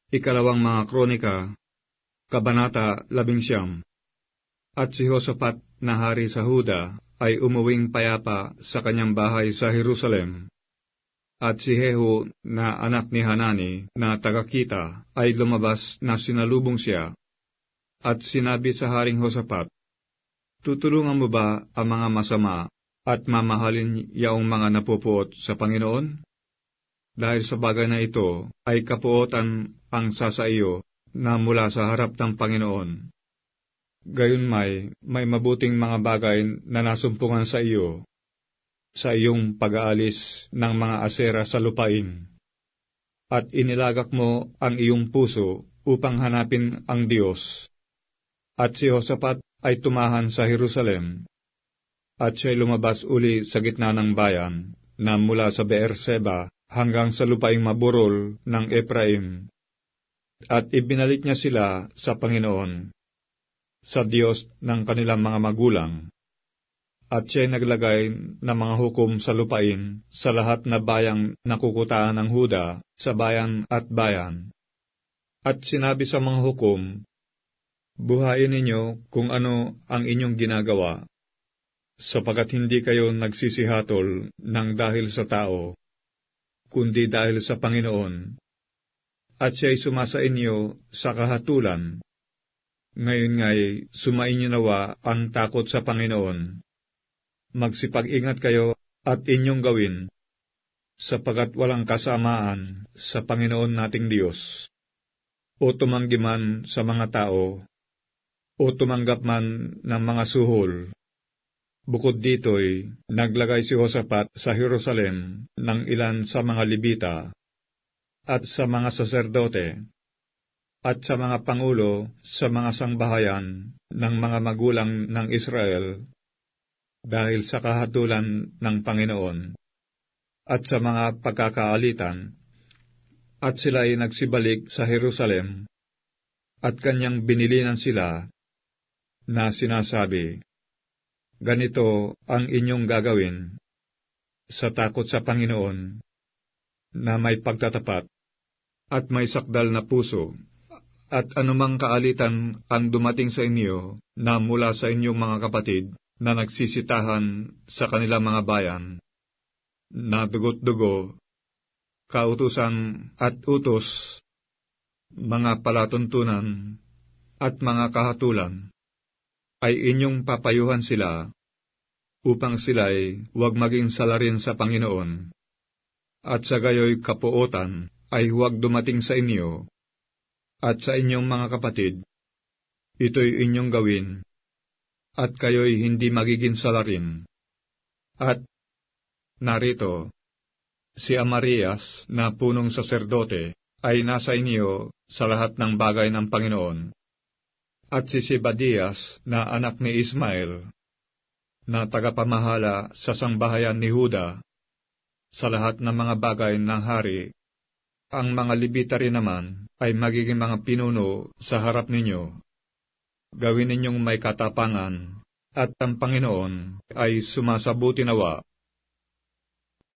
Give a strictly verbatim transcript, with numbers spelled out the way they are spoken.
Ikalawang mga Kronika, Kabanata labing siyam. At si Josaphat na hari sa Huda ay umuwing payapa sa kanyang bahay sa Jerusalem. At si Jehu na anak ni Hanani na taga-Kita ay lumabas na sinalubong siya. At sinabi sa haring Josaphat, tutulungan mo ba ang mga masama at mamahalin yaong mga napupuot sa Panginoon? Dahil sa bagay na ito ay kapuotan ang sasaiyo na mula sa harap ng Panginoon. Gayunmay, may mabuting mga bagay na nasumpungan sa iyo, sa iyong pag-aalis ng mga asera sa lupain. At inilagak mo ang iyong puso upang hanapin ang Diyos. At si Josaphat ay tumahan sa Jerusalem, at siya'y lumabas uli sa gitna ng bayan, na mula sa Beerseba hanggang sa lupaing maburol ng Ephraim. At ibinalik niya sila sa Panginoon, sa Diyos ng kanilang mga magulang. At siya'y naglagay ng mga hukom sa lupain sa lahat na bayang nakukutaan ng Huda, sa bayan at bayan. At sinabi sa mga hukom, buhayin ninyo kung ano ang inyong ginagawa, sapagat hindi kayo nagsisihatol ng dahil sa tao, kundi dahil sa Panginoon. At siya'y sumasa inyo sa kahatulan. Ngayon nga'y sumainyo nawa ang takot sa Panginoon. Magsipag-ingat kayo at inyong gawin, sapagat walang kasamaan sa Panginoon nating Diyos. O tumanggi man sa mga tao, o tumanggap man ng mga suhol. Bukod dito'y naglagay si Josaphat sa Jerusalem ng ilan sa mga Libita, at sa mga saserdote, at sa mga pangulo sa mga sangbahayan ng mga magulang ng Israel, dahil sa kahatulan ng Panginoon, at sa mga pagkakaalitan, at sila'y nagsibalik sa Jerusalem, at kanyang binilinan sila, na sinasabi, ganito ang inyong gagawin, sa takot sa Panginoon, na may pagtatapat, at may sakdal na puso, at anumang kaalitan ang dumating sa inyo na mula sa inyong mga kapatid na nagsisitahan sa kanilang mga bayan, na dugot-dugo, kautusan at utos, mga palatuntunan, at mga kahatulan, ay inyong papayuhan sila, upang sila'y huwag maging salarin sa Panginoon, at sa gayo'y kapuotan ay huwag dumating sa inyo, at sa inyong mga kapatid, ito'y inyong gawin, at kayo'y hindi magiging salarin. At narito, si Amarias na punong saserdote ay nasa inyo sa lahat ng bagay ng Panginoon, at si Zebadias na anak ni Ismael, na tagapamahala sa sangbahayan ni Huda, sa lahat ng mga bagay ng hari. Ang mga Libita rin naman ay magiging mga pinuno sa harap ninyo. Gawin ninyong may katapangan, at ang Panginoon ay sumasabuti nawa